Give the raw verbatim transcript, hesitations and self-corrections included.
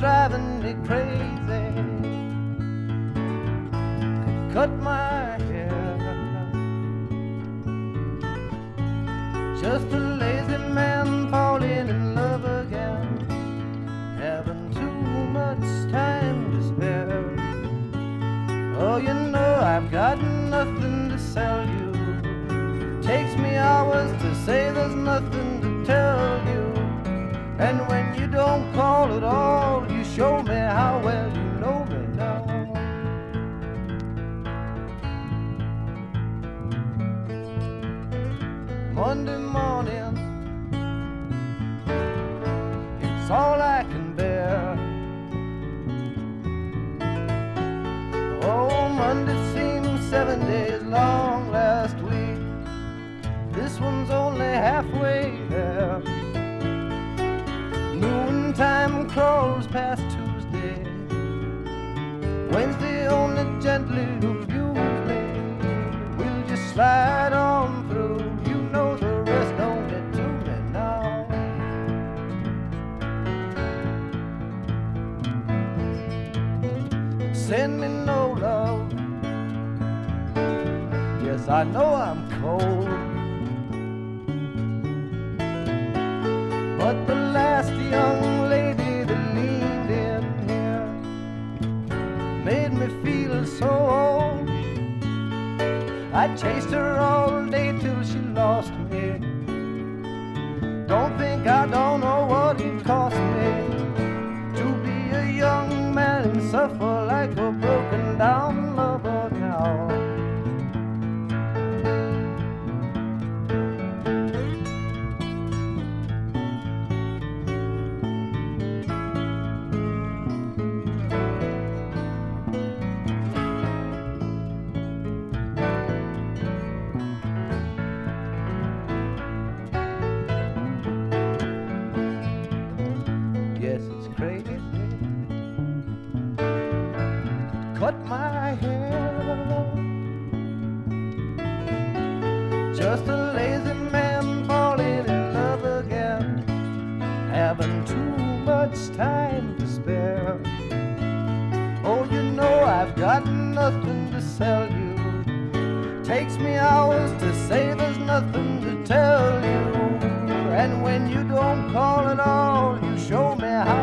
driving me crazy. Could cut my hair. Just a lazy man falling in love again, having too much time to spare. Oh, you know I've got nothing to sell you. Takes me hours to say there's nothing to tell you. And when you don't call at all, you show me how well you know me now. Monday morning, it's all I can bear. Oh, Monday seems seven days long last week. This one's only halfway there. Noontime crawls past Tuesday. Wednesday only gently abuse me. We'll just slide on through. You know the rest only to me now. Send me no love. Yes, I know I'm cold, but the last young lady that leaned in here made me feel so old. I chased her all day till she lost me. Don't think I don't know what it cost me to be a young man and suffer like a broken down lover now. Cut my hair. Just a lazy man falling in love again, having too much time to spare. Oh, you know I've got nothing to sell you. Takes me hours to say there's nothing to tell you. And when you don't call at all, you show me how